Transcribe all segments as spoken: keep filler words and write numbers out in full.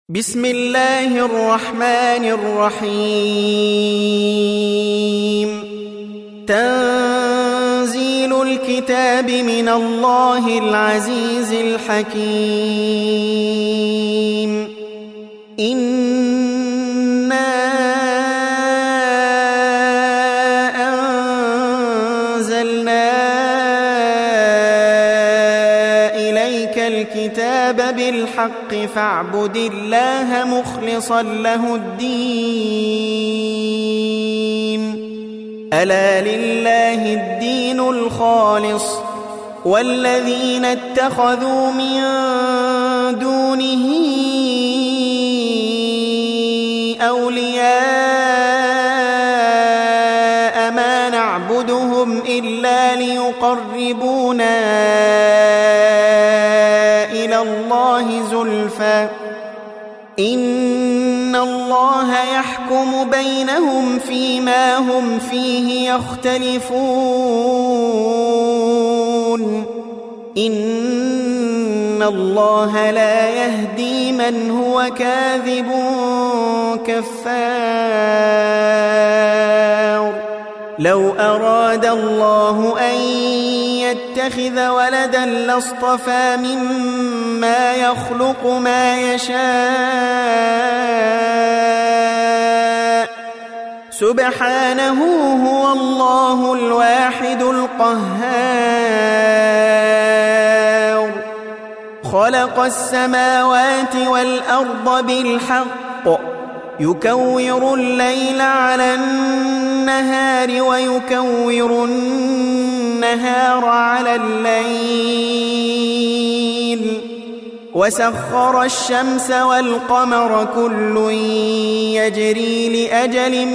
بسم الله الرحمن الرحيم تنزيل الكتاب من الله العزيز الحكيم إنا أنزلنا إليك الكتاب بالحق فاعبد الله مخلصا له الدين ألا لله الدين الخالص والذين اتخذوا من دونه أولياء ما نعبدهم إلا ليقربونا إلى الله زلفى إن الله يحكم بينهم فيما هم فيه يختلفون إن الله لا يهدي من هو كاذب كفار لو أراد الله أن يتخذ ولدا لاصطفى مما يخلق ما يشاء سبحانه هو الله الواحد القهار خلق السماوات والأرض بالحق يكور الليل على النهار ويكور النهار على الليل وسخر الشمس والقمر كل يجري لأجل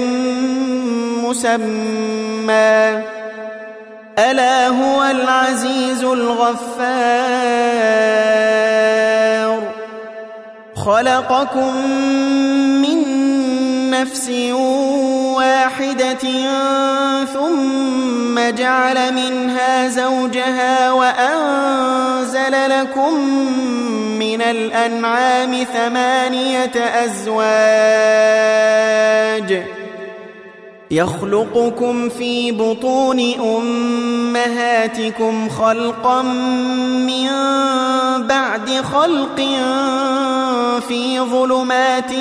مسمى ألا هو العزيز الغفار خلقكم من نفس واحدة ثم جعل منها زوجها وأنزل لكم من الأنعام ثمانية أزواج يخلقكم في بطون أمهاتكم خلقا من بعد خلق في ظلمات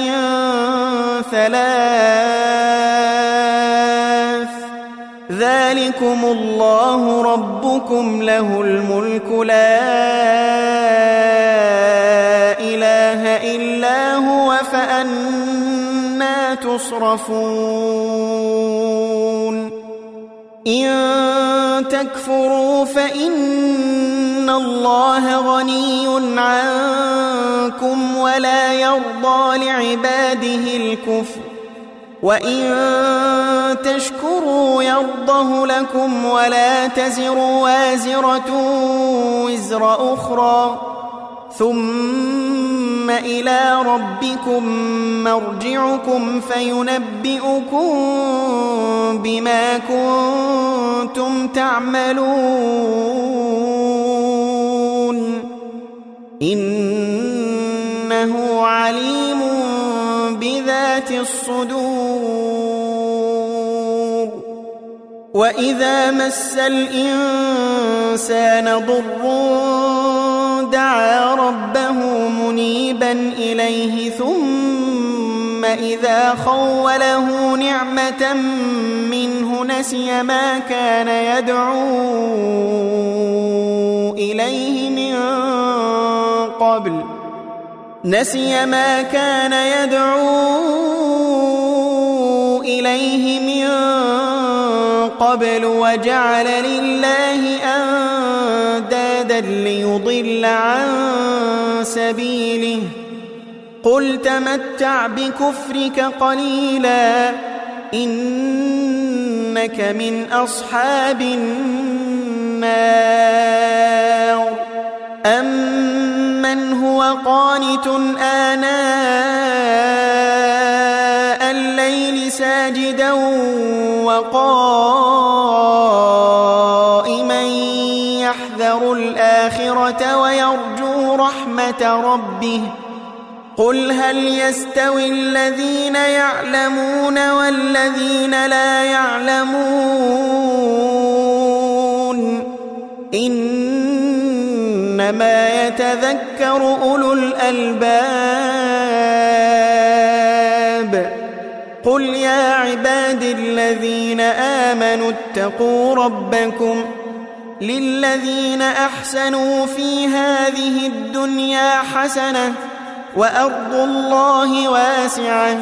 ثلاث ذلكم الله ربكم له الملك لا إله إلا هو فأنى تصرفون إن تكفروا فإن الله غني عنكم ولا يرضى لعباده الكفر وإن تشكروا يرضه لكم ولا تزر وازرة وزر أخرى ثم إلى ربكم مرجعكم فينبئكم بما كنتم تعملون إنه عليم بذات الصدور وإذا مس الإنسان ضر دعا ربه منيبا إليه ثم إذا خوله نعمة منه نسي ما كان يدعو إليه من قبل نسي ما كان يدعو إليه من قبل وجعل لله أندادا ليضل عن سبيله قل تمتع بكفرك قليلا إنك من أصحاب النار أمن هو قانت آناء الليل ساجدا وقائما يحذر الآخرة ويرجو رحمة ربه قل هل يستوي الذين يعلمون والذين لا يعلمون إنما يتذكر أولو الألباب قل يا عباد الذين آمنوا اتقوا ربكم للذين أحسنوا في هذه الدنيا حسنة وأرض الله واسعة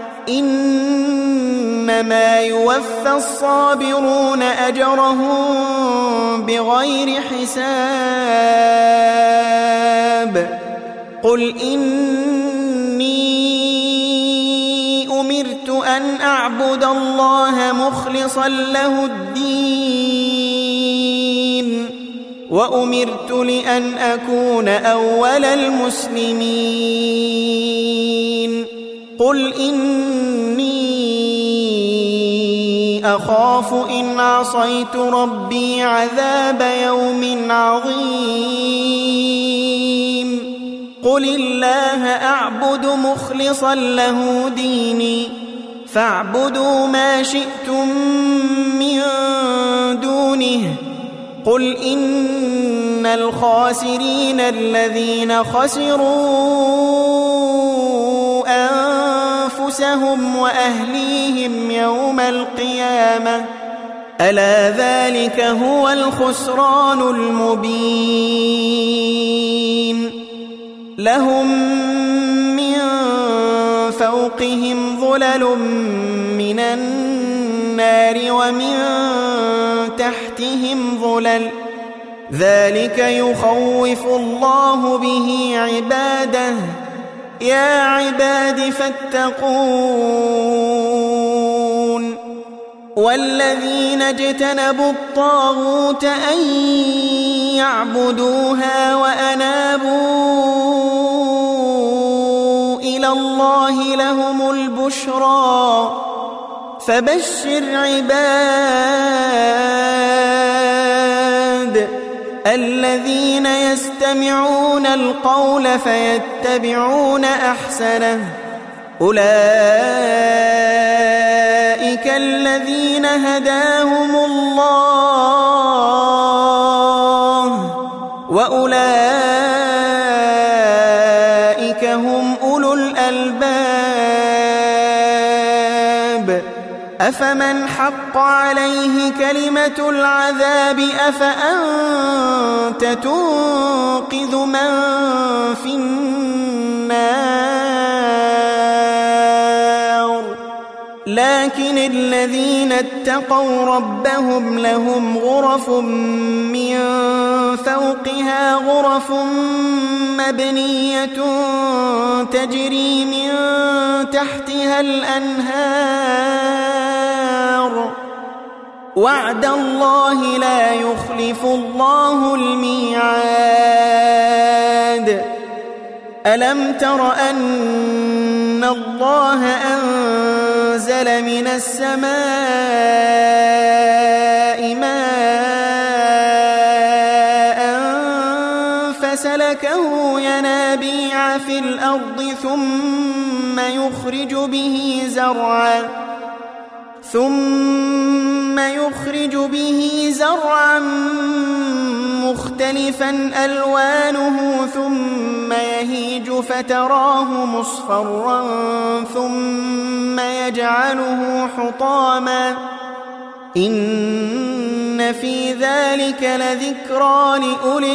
إنما يوفى الصابرون أجرهم بغير حساب قل إني أمرت أن أعبد الله مخلصا له الدين وأمرت لأن أكون أول المسلمين قل إني أخاف إن عصيت ربي عذاب يوم عظيم قل الله أعبد مخلصا له ديني فاعبدوا ما شئتم من دونه قل إن الخاسرين الذين خسروا أنفسهم وأهليهم يوم القيامة ألا ذلك هو الخسران المبين لهم من فوقهم ظلل من النار ومن تحتهم ظلل ذلك يخوف الله به عباده يا عباد فاتقون والذين اجتنبوا الطاغوت أن يعبدوها وأنابوا إلى الله لهم البشرى فبشر عباد الذين يستمعون القول فيتبعون أحسنه أولئك الذين هداهم الله وأولئك هم أولو الألباب أفمن حق عليه كلمة العذاب أفأنت تنقذ من في النار لكن الذين اتقوا ربهم لهم غرف من فوقها غرف مبنية تجري من تحتها الأنهار وعد الله لا يخلف الله الميعاد ألم تر أن الله أنزل من السماء ماء فسلكه ينابيع في الأرض ثم يخرج به زرعا ثم يخرج به زرعا مختلفا ألوانه ثم يهيج فتراه مصفرا ثم يجعله حطاما إن في ذلك لذكرى لأولي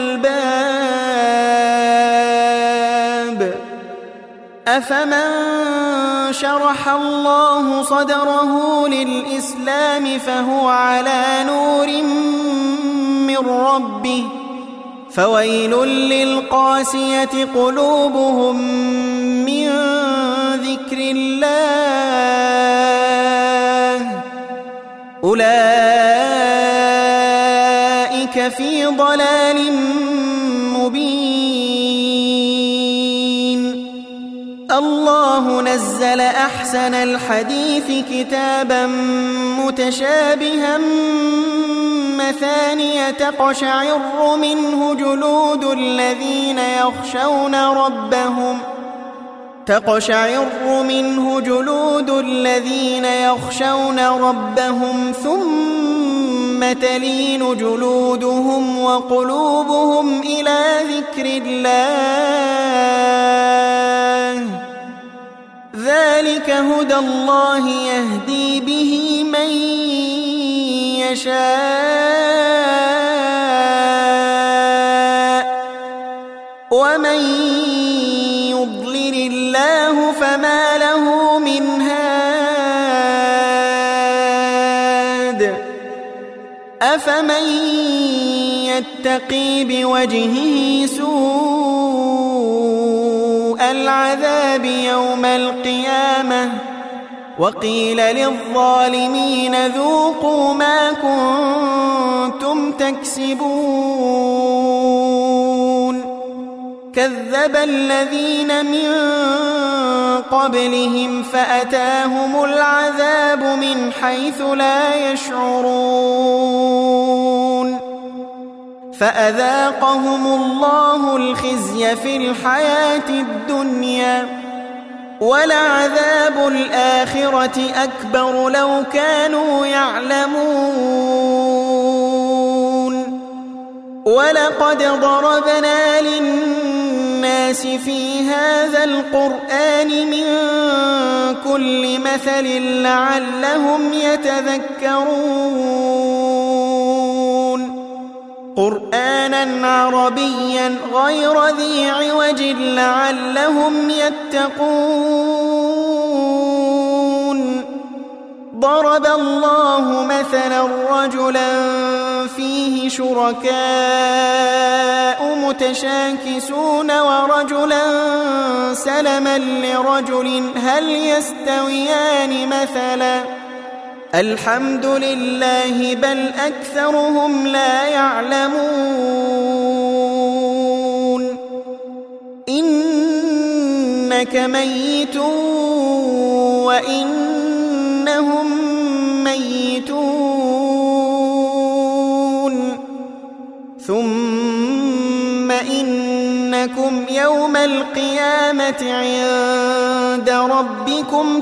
الألباب أفمن شرح الله صدره للإسلام فهو على نور من ربه فويل للقاسية قلوبهم من ذكر الله أولئك في ضلال مبين الله نزل أحسن الحديث كتابا متشابها مثانية تقشعر منه جلود الذين يخشون ربهم تقشعر منه جلود الذين يخشون ربهم ثم تلين جلودهم وقلوبهم إلى ذكر الله ذلك هدى الله يهدي به من يشاء ومن يضلل الله فما له من هاد أفمن يتقي بوجهه سوء العذاب يوم القيامة وقيل للظالمين ذوقوا ما كنتم تكسبون كذب الذين من قبلهم فأتاهم العذاب من حيث لا يشعرون فأذاقهم الله الخزي في الحياة الدنيا ولعذاب الآخرة أكبر لو كانوا يعلمون ولقد ضربنا للناس في هذا القرآن من كل مثل لعلهم يتذكرون قرآنا عربيا غير ذي عوج لعلهم يتقون ضرب الله مثلا رجلا فيه شركاء متشاكسون ورجلا سلما لرجل هل يستويان مثلا الحمد لله بل أكثرهم لا يعلمون إنك ميت وإنهم ميتون ثم إنكم يوم القيامة عند ربكم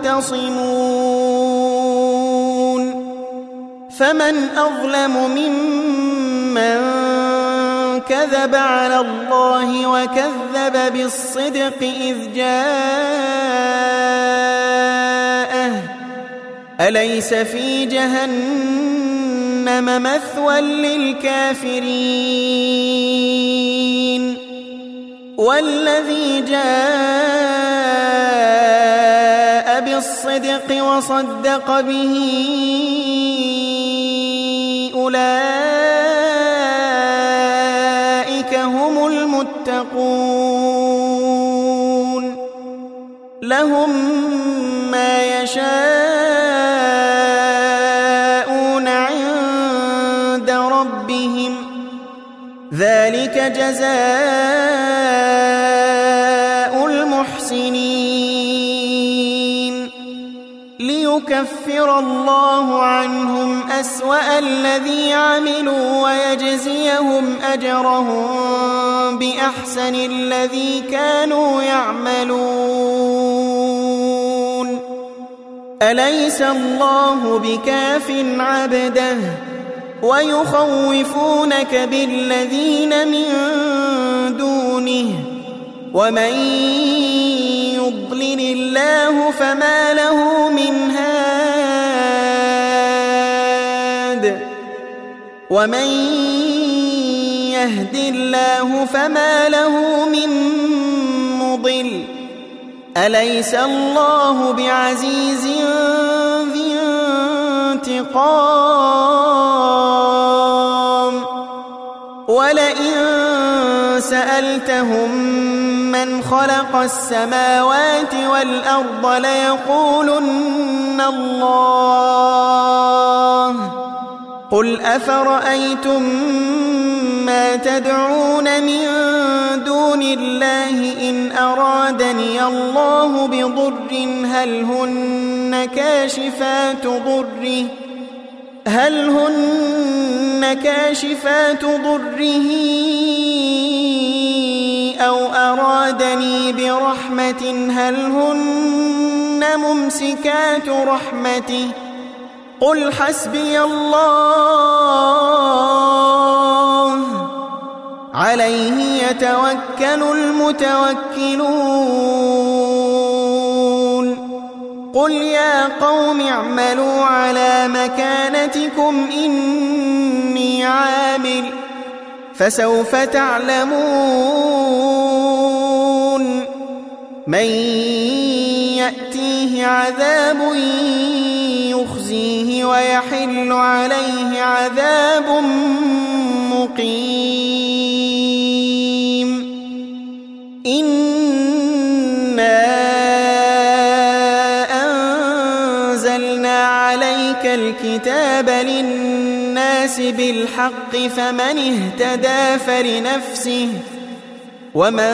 تختصمون فمن أظلم ممن كذب على الله وكذب بالصدق إذ جاءه أليس في جهنم مثوى للكافرين والذي جاء بالصدق وصدق به أولئك هم المتقون لهم ما يشاءون عند ربهم ذلك جزاء المحسنين ليكفر الله عنهم أسوأ الذي عملوا ويجزيهم أجرهم بأحسن الذي كانوا يعملون أليس الله بكاف عبده ويخوفونك بالذين من دونه ومن يضلل الله فما له من هاد ومن يهد الله فما له من مضل أليس الله بعزيز ذي انتقام ولئن سألتهم من خلق السماوات والأرض ليقولن الله قل أفرأيتم ما تدعون من دون الله إن أرادني الله بضر هل هن كاشفات ضره هل هن كاشفات ضره أو أرادني برحمة هل هن ممسكات رحمته قل حسبي الله عليه يتوكل المتوكلون قل يا قوم اعملوا على مكانتكم إني عامل فسوف تعلمون من يأتيه عذاب يخزيه ويحل عليه عذاب مقيم إنا أنزلنا عليك الكتاب للناس بالحق فمن اهتدى فلنفسه ومن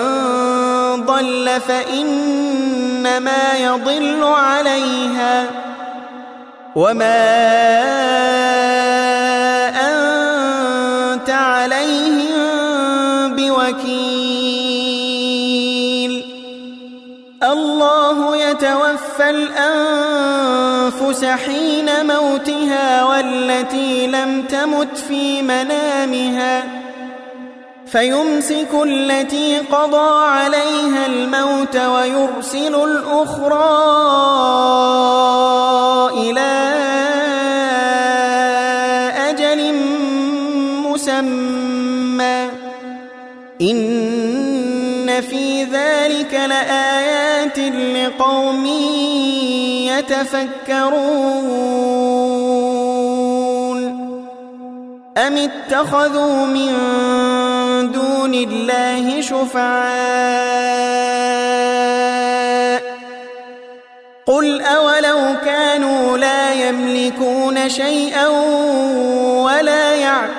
ضل فإنما يضل عليها وما أنت عليهم بوكيل الله يتوفى الأنفس حين موتها والتي لم تمت في منامها فيمسك التي قضى عليها الموت ويرسل الأخرى إلى أجل مسمى إن في ذلك لآيات لقوم يتفكرون أم اتخذوا من دون الله شفعاء قل أولو كانوا لا يملكون شيئا ولا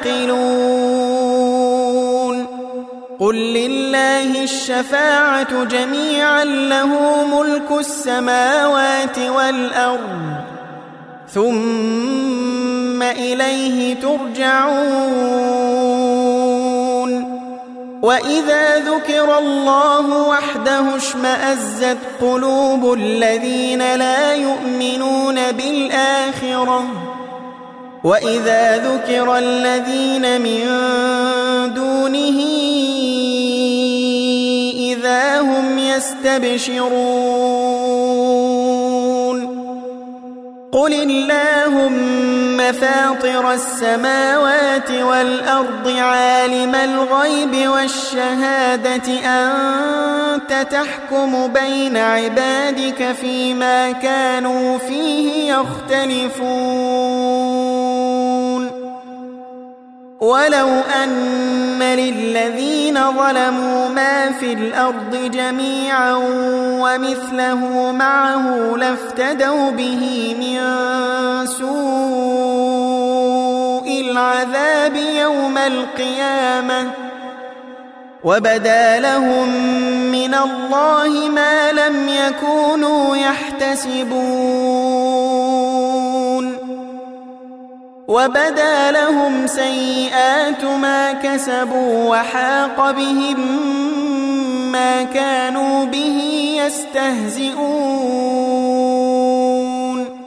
يعقلون قل لله الشفاعة جميعا له ملك السماوات والأرض ثم إليه ترجعون وإذا ذكر الله وحده اشمأزت قلوب الذين لا يؤمنون بالآخرة وإذا ذكر الذين من دونه إذا هم يستبشرون قل اللهم فاطر السماوات والأرض عالم الغيب والشهادة أنت تحكم بين عبادك فيما كانوا فيه يختلفون ولو أن للذين ظلموا ما في الأرض جميعا ومثله معه لافتدوا به من سوء العذاب يوم القيامة وبدا لهم من الله ما لم يكونوا يحتسبون وبدا لهم سيئات ما كسبوا وحاق بهم ما كانوا به يستهزئون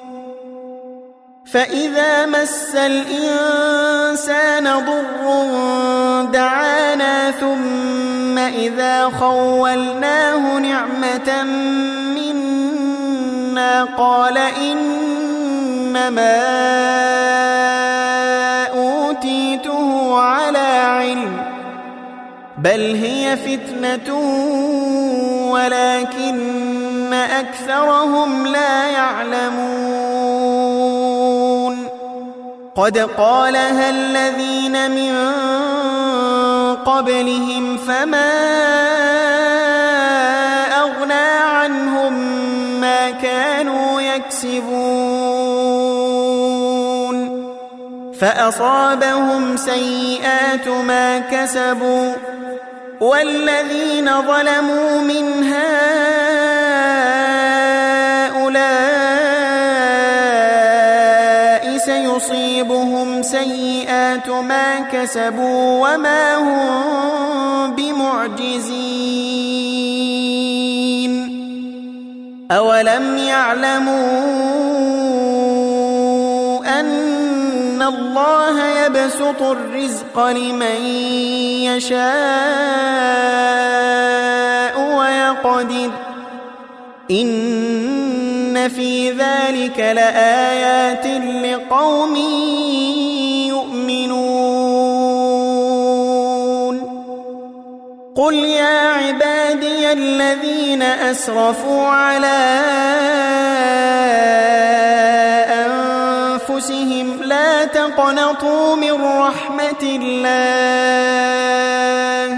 فإذا مس الإنسان ضر دعانا ثم إذا خولناه نعمة منا قال إنما أوتيته على علم بل هي فتنة ولكن أكثرهم لا يعلمون قد قالها الذين من قبلهم فما أغنى عنهم ما كانوا يكسبون فأصابهم سيئات ما كسبوا والذين ظلموا من هؤلاء سيصيبهم سيئات ما كسبوا وما هم بمعجزين معجزين أولم يعلموا أن الله يبسط الرزق لمن يشاء ويقدر إن في ذلك لآيات لقوم يؤمنون قل يا عبادي الذين أسرفوا على أنفسهم لا تقنطوا من رحمة الله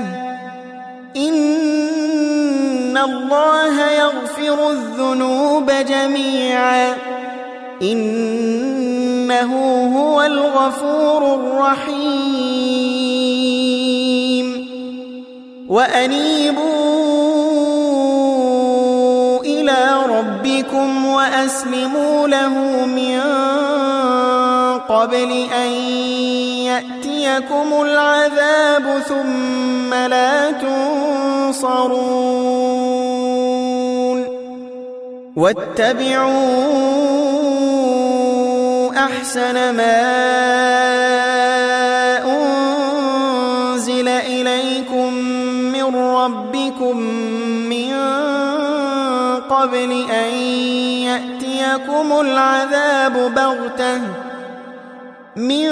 إن الله يغفر الذنوب جميعا إنه هو الغفور الرحيم وأنيبوا إلى ربكم وأسلموا له من قبل أن يأتيكم العذاب ثم لا تنصرون واتبعوا أحسن ما أنزل إليكم من ربكم من قبل أن يأتيكم العذاب بغتة من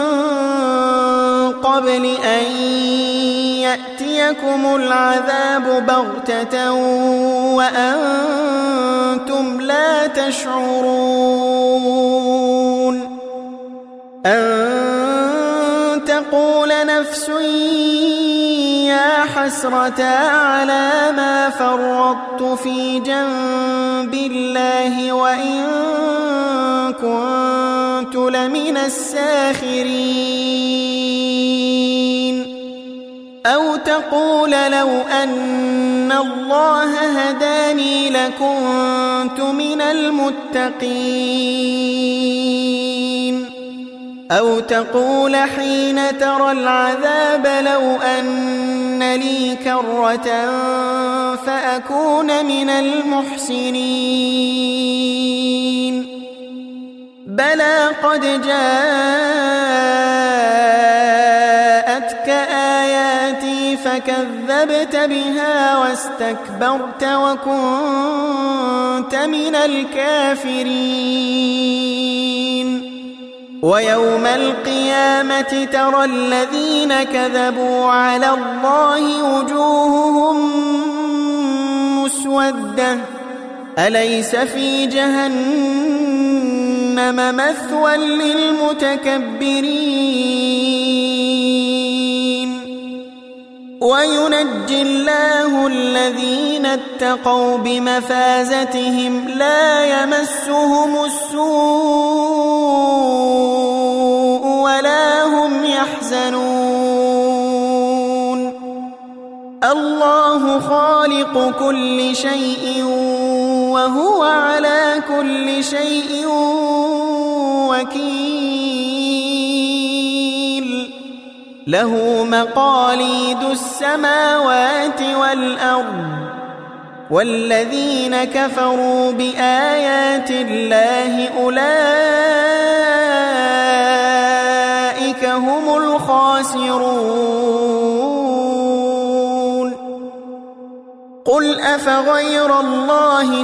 قبل أن يأتيكم العذاب بغتة وأنتم لا تشعرون أن تقول نفس يا حسرة على ما فرطت في جنب الله وإن كنت لمن الساخرين أو تقول لو أن الله هداني لكنت من المتقين أو تقول حين ترى العذاب لو أن لي كرة فأكون من المحسنين بلى قد جاءتك آياتي فكذبت بها واستكبرت وكنت من الكافرين ويوم القيامة ترى الذين كذبوا على الله وجوههم مسودة أليس في جهنم مثوى للمتكبرين وينجي الله الذين اتقوا بمفازتهم لا يمسهم السوء ولا هم يحزنون الله خالق كل شيء وهو على كل شيء وكيل له مقاليد السماوات والأرض والذين كفروا بآيات الله أولئك هم الخاسرون قل أفغير الله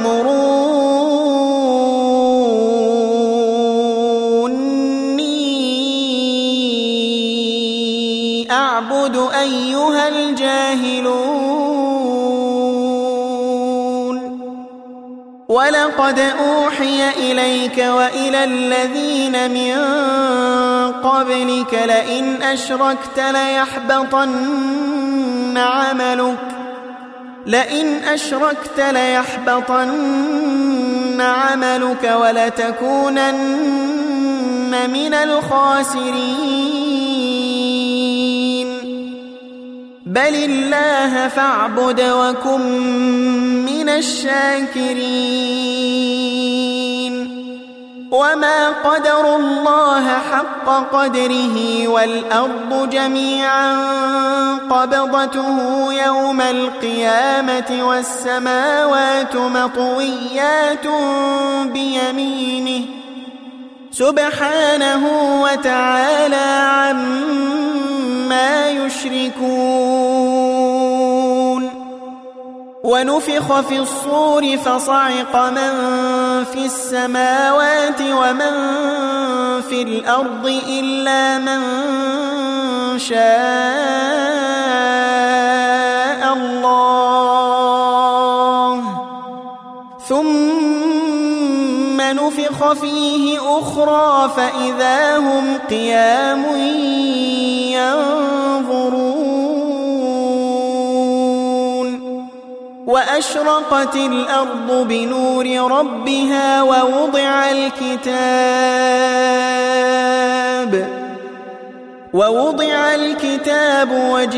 تأمروني أعبد أيها الجاهلون ولقد أوحي إليك وإلى الذين من قبلك لئن أشركت ليحبطن عملك لئن أشركت ليحبطن عملك ولتكونن من الخاسرين بل الله فاعبد وكن من الشاكرين وما قدروا الله حق قدره والأرض جميعا قبضته يوم القيامة والسماوات مطويات بيمينه سبحانه وتعالى عما يشركون. ونفخ في الصور فصعق من في السماوات ومن في الأرض إلا من شاء الله ثم نفخ فيه أخرى فإذا هم قيام ينظرون. وأشرقت الأرض بنور ربها ووضع الكتاب ووضع الكتاب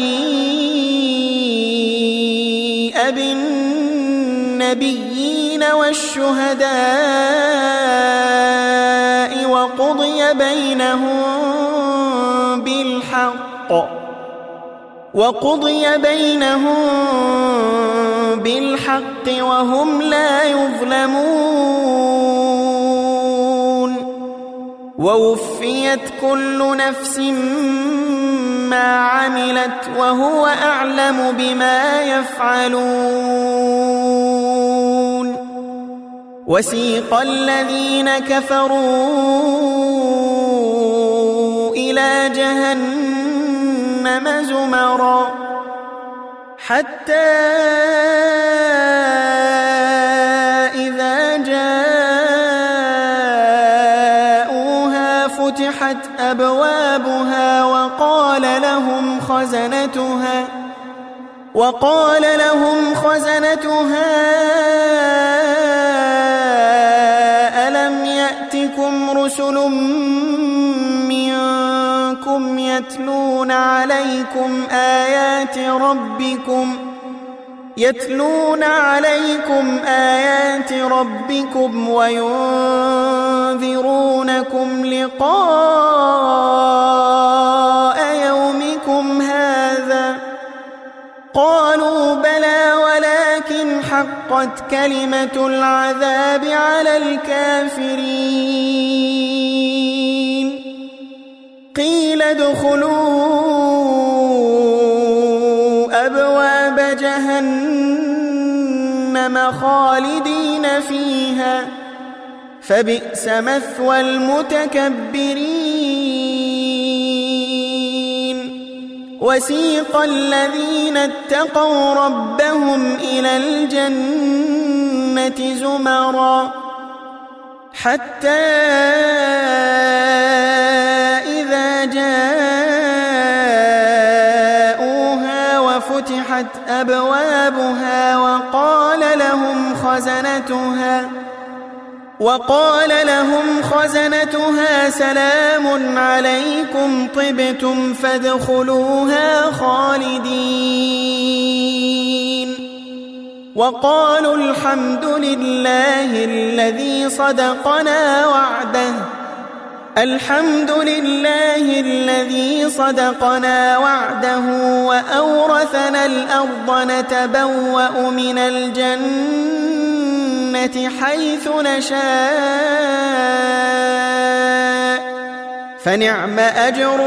وجيء بالنبيين والشهداء وقضي بينهم بالحق وقضي بينهم بالحق وهم لا يظلمون. ووفيت كل نفس ما عملت وهو أعلم بما يفعلون. وسيق الذين كفروا إلى جهنم زمرا حتى إذا جاءوها فتحت أبوابها وقال لهم خزنتها وقال لهم خزنتها ألم يأتكم رسل منكم يتلون عليكم آيات ربكم يتلون عليكم آيات ربكم وينذرونكم لقاء يومكم هذا قالوا بلى ولكن حقت كلمة العذاب على الكافرين. قيل ادخلوا أبواب جهنم خالدين فيها فبئس مثوى المتكبرين. وسيق الذين اتقوا ربهم إلى الجنة زمرا حتى إذا جاءوها وفتحت أبوابها وقال لهم خزنتها وقال لهم خزنتها سلام عليكم طبتم فادخلوها خالدين. وقالوا الحمد لله الذي صدقنا وعده الحمد لله الذي صدقنا وعده وأورثنا الأرض نتبوأ من الجنة حيث نشاء فنعم أجر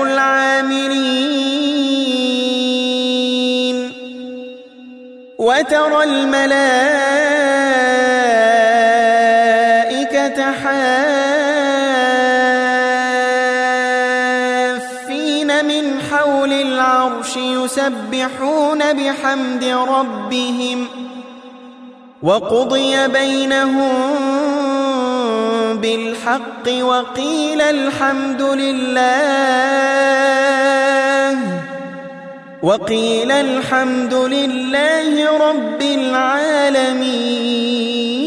العاملين. وترى الملائكة حافين من حول العرش يسبحون بحمد ربهم وقضي بينهم بالحق وقيل الحمد لله وقيل الحمد لله رب العالمين.